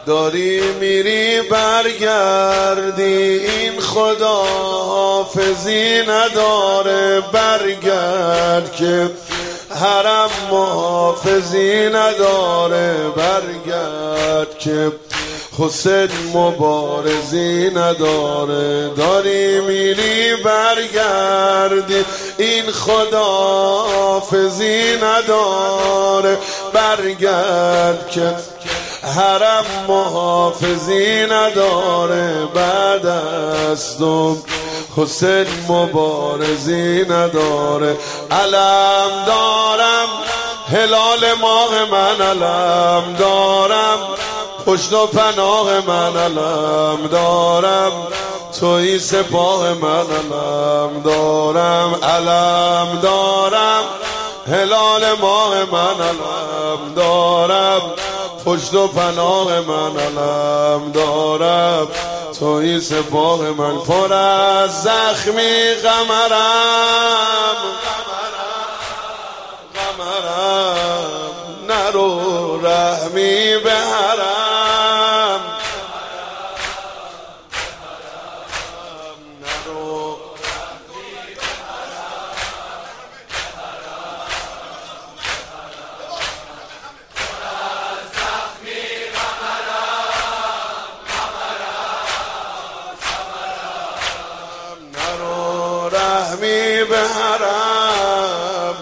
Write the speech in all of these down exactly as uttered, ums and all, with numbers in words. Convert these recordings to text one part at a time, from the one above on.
داری میری برگردی، این خدا حافظی نداره. برگرد که حرم محافظی نداره. برگرد که حسین مبارزی نداره. داری میری برگردی، این خدا حافظی نداره. برگرد که حرم محافظی نداره. بعد از تو حسین مبارزی نداره. علم دارم هلال ماه من، علم دارم پشت و پناه من، علم دارم توی سپاه من، علم دارم. علم دارم هلال ماه من، علم دارم پشت و پناه من، علم دارم توی سپاه من. پر از زخمی قمرم، قمرم نرو رحمی به حرم. نرو رحمی به حرم.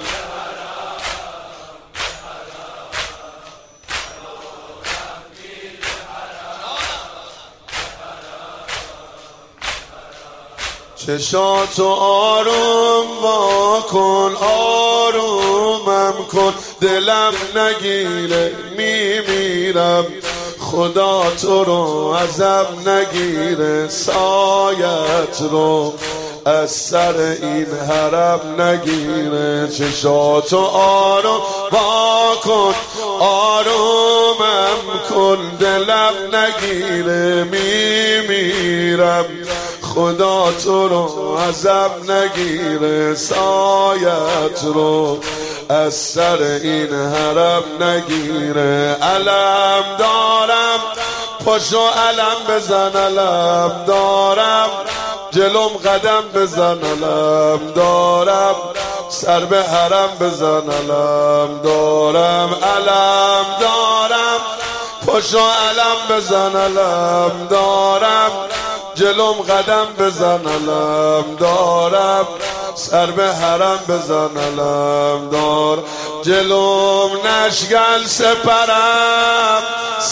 چشاتو آروم وا کن، آرومم کن، دلم نگیره میمیرم. خدا تو رو ازم نگیره، سایت رو از سر این حرم نگیره. چشاتو آروم وا کن، آرومم کن، دلم نگیره میمیرم. خدا تو رو ازم نگیره، سایت رو از سر این حرم نگیره. علم دارم پاشو علم بزن، علم دارم جلوم قدم بزن، علم دارم سر به حرم بزن، علم دارم. علم دارم پاشو علم بزن، علم دارم جلوم قدم بزن، علم دارم سر به حرم بزن، علم دار. جلوم نشگل سپرم،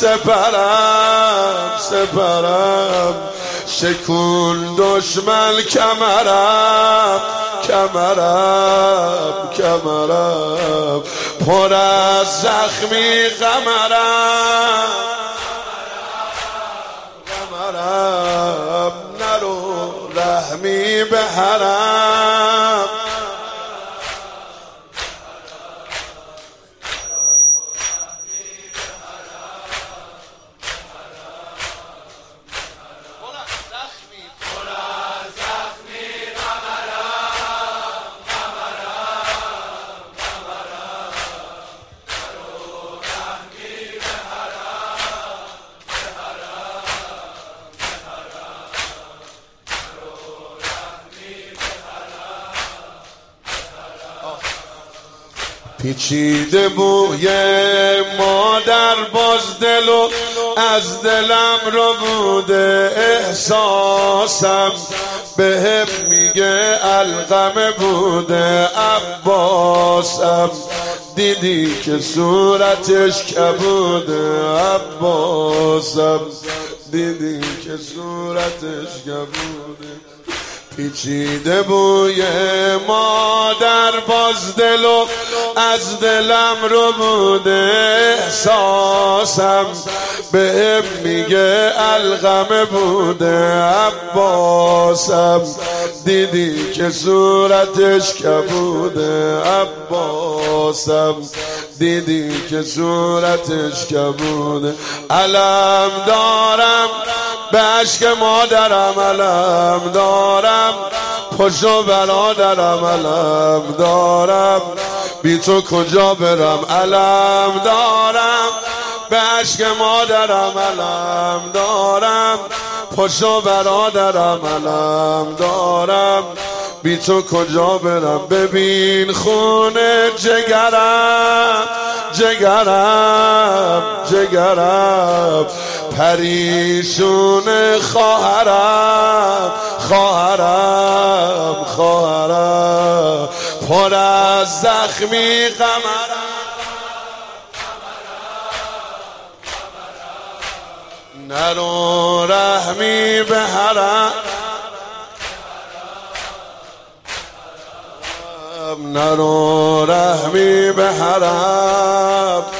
سپرم سپرم، شکون دشمن کمرم، کمرم کمرم، پر از زخمی قمرم، قمرم نرو رحمی به حرم. پیچیده بوی مادر باز دلو از دلم رو بوده، احساسم بهم میگه القمه بوده. عباسم دیدی که صورتش کبوده، عباسم دیدی که صورتش کبوده. پیچیده بوی مادر باز دلو از دلم رو بوده، احساسم بهم میگه القمه بوده. عباسم دیدی که صورتش کبوده، عباسم دیدی که صورتش کبوده. علم دارم به عشق مادرم، علم دارم پشت و برادرم، علم دارم بی تو کجا برم. علم دارم به عشق مادرم علم دارم، پشت برادرم علم دارم، بی تو کجا برم؟ ببین خونه جگرم جگرم جگرم، پریشون خواهرم خواهرم خواهرم، پر از زخمی قمرم، نرو رحمی به حرم، نرو رحمی به حرم،